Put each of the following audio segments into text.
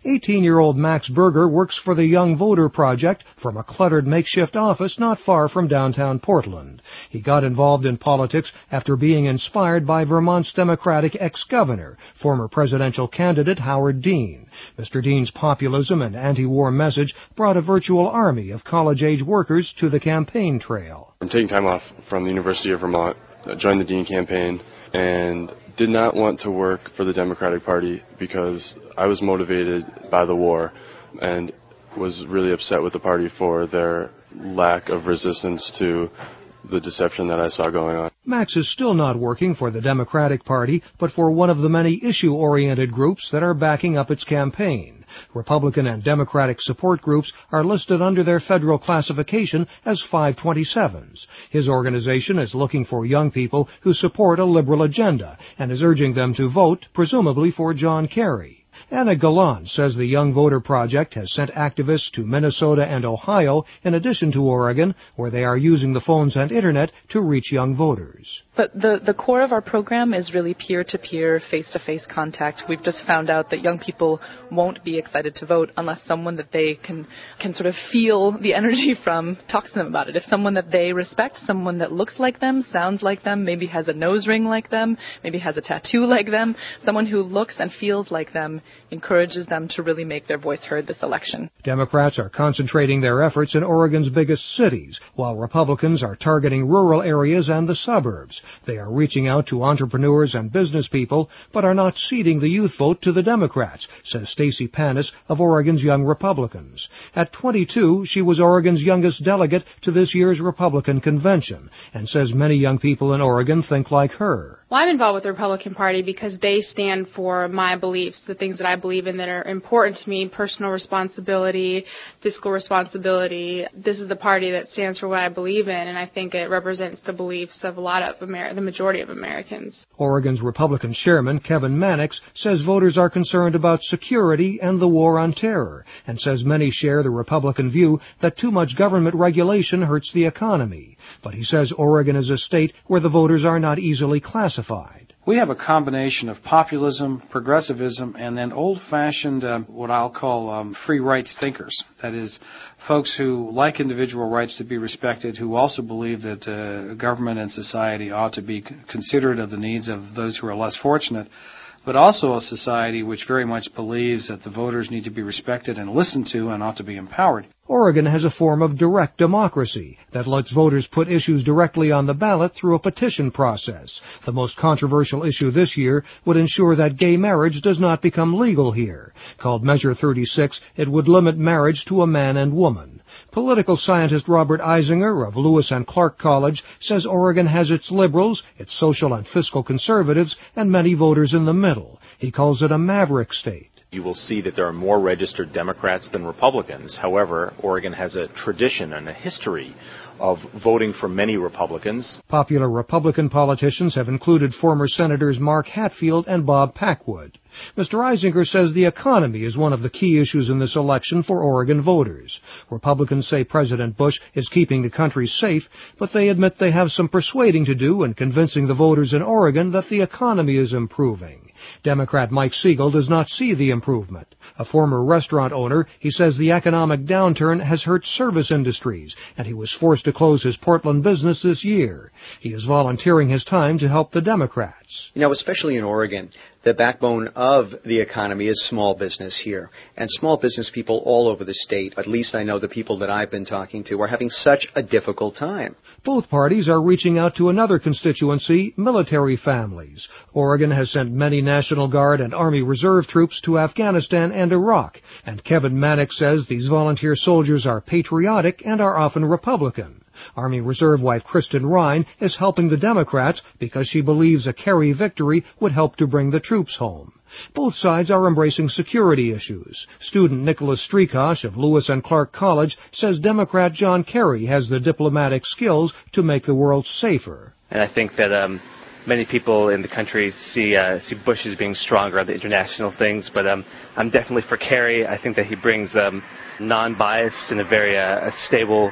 18-year-old Max Berger works for the Young Voter Project from a cluttered makeshift office not far from downtown Portland. He got involved in politics after being inspired by Vermont's Democratic ex-governor, former presidential candidate Howard Dean. Mr. Dean's populism and anti-war message brought a virtual army of college-age workers to the campaign trail. I'm taking time off from the University of Vermont, joined the Dean campaign, and did not want to work for the Democratic Party because I was motivated by the war and was really upset with the party for their lack of resistance to the deception that I saw going on. Max is still not working for the Democratic Party, but for one of the many issue-oriented groups that are backing up its campaign. Republican and Democratic support groups are listed under their federal classification as 527s. His organization is looking for young people who support a liberal agenda and is urging them to vote, presumably for John Kerry. Anna Gallant says the Young Voter Project has sent activists to Minnesota and Ohio in addition to Oregon, where they are using the phones and internet to reach young voters. But the core of our program is really peer-to-peer, face-to-face contact. We've just found out that young people won't be excited to vote unless someone that they can sort of feel the energy from talks to them about it. If someone that they respect, someone that looks like them, sounds like them, maybe has a nose ring like them, maybe has a tattoo like them, someone who looks and feels like them encourages them to really make their voice heard this election. Democrats are concentrating their efforts in Oregon's biggest cities, while Republicans are targeting rural areas and the suburbs. They are reaching out to entrepreneurs and business people, but are not ceding the youth vote to the Democrats, says Stacey Panis of Oregon's Young Republicans. At 22, she was Oregon's youngest delegate to this year's Republican convention, and says many young people in Oregon think like her. Well, I'm involved with the Republican Party because they stand for my beliefs, the things that I believe in that are important to me: personal responsibility, fiscal responsibility. This is the party that stands for what I believe in, and I think it represents the beliefs of a lot of the majority of Americans. Oregon's Republican chairman, Kevin Mannix, says voters are concerned about security and the war on terror, and says many share the Republican view that too much government regulation hurts the economy. But he says Oregon is a state where the voters are not easily classified. We have a combination of populism, progressivism, and then old-fashioned, what I'll call free rights thinkers. That is, folks who like individual rights to be respected, who also believe that government and society ought to be considerate of the needs of those who are less fortunate, but also a society which very much believes that the voters need to be respected and listened to and ought to be empowered. Oregon has a form of direct democracy that lets voters put issues directly on the ballot through a petition process. The most controversial issue this year would ensure that gay marriage does not become legal here. Called Measure 36, it would limit marriage to a man and woman. Political scientist Robert Eisinger of Lewis and Clark College says Oregon has its liberals, its social and fiscal conservatives, and many voters in the middle. He calls it a maverick state. You will see that there are more registered Democrats than Republicans. However, Oregon has a tradition and a history of voting for many Republicans. Popular Republican politicians have included former Senators Mark Hatfield and Bob Packwood. Mr. Eisinger says the economy is one of the key issues in this election for Oregon voters. Republicans say President Bush is keeping the country safe, but they admit they have some persuading to do in convincing the voters in Oregon that the economy is improving. Democrat Mike Siegel does not see the improvement. A former restaurant owner, he says the economic downturn has hurt service industries, and he was forced to close his Portland business this year. He is volunteering his time to help the Democrats. You know, especially in Oregon, the backbone of the economy is small business here. And small business people all over the state, at least I know the people that I've been talking to, are having such a difficult time. Both parties are reaching out to another constituency, military families. Oregon has sent many National Guard and Army Reserve troops to Afghanistan and Iraq. And Kevin Mannix says these volunteer soldiers are patriotic and are often Republican. Army Reserve wife Kristen Ryan is helping the Democrats because she believes a Kerry victory would help to bring the troops home. Both sides are embracing security issues. Student Nicholas Streakosh of Lewis and Clark College says Democrat John Kerry has the diplomatic skills to make the world safer. And I think that many people in the country see Bush as being stronger on the international things, but I'm definitely for Kerry. I think that he brings non-biased and a very stable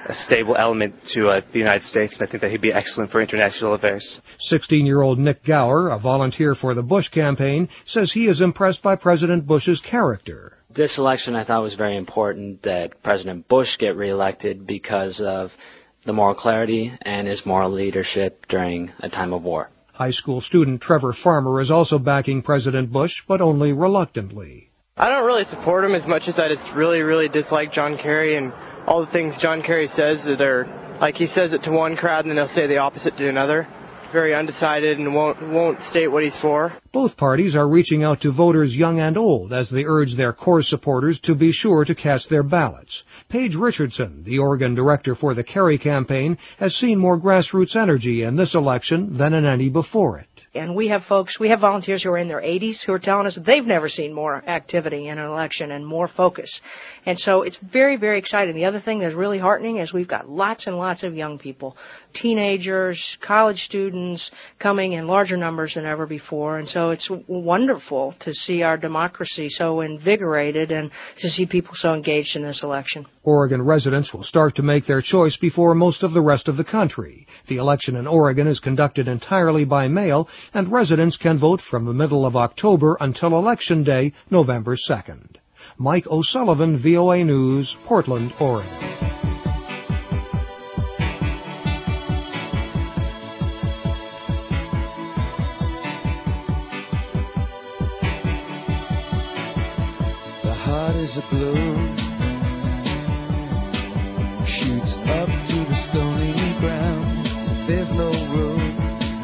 stable element to the United States, and I think that he'd be excellent for international affairs. 16-year-old Nick Gower, a volunteer for the Bush campaign, says he is impressed by President Bush's character. This election, I thought, was very important that President Bush get reelected because of the moral clarity and his moral leadership during a time of war. High school student Trevor Farmer is also backing President Bush, but only reluctantly. I don't really support him as much as I just really dislike John Kerry and all the things John Kerry says that are, like he says it to one crowd and then he'll say the opposite to another. Very undecided and won't state what he's for. Both parties are reaching out to voters young and old as they urge their core supporters to be sure to cast their ballots. Paige Richardson, the Oregon director for the Kerry campaign, has seen more grassroots energy in this election than in any before it. And we have volunteers who are in their 80s who are telling us that they've never seen more activity in an election and more focus. And so it's very, very exciting. The other thing that's really heartening is we've got lots and lots of young people, teenagers, college students coming in larger numbers than ever before. And so it's wonderful to see our democracy so invigorated and to see people so engaged in this election. Oregon residents will start to make their choice before most of the rest of the country. The election in Oregon is conducted entirely by mail, and residents can vote from the middle of October until Election Day, November 2nd. Mike O'Sullivan, VOA News, Portland, Oregon. The heart is a balloon, shoots up through the stony ground. There's no room,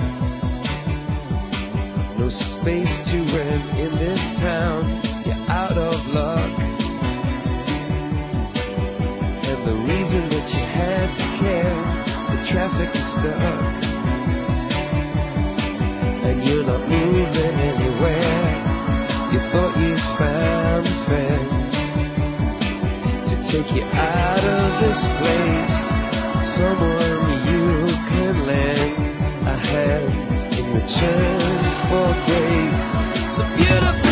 no space to rent in this town. You're out of luck, and the reason that you had to care, the traffic is stuck, and you're not moving anywhere. You thought you found a friend to take you out of this place, someone you can lend a hand in return for grace. So beautiful.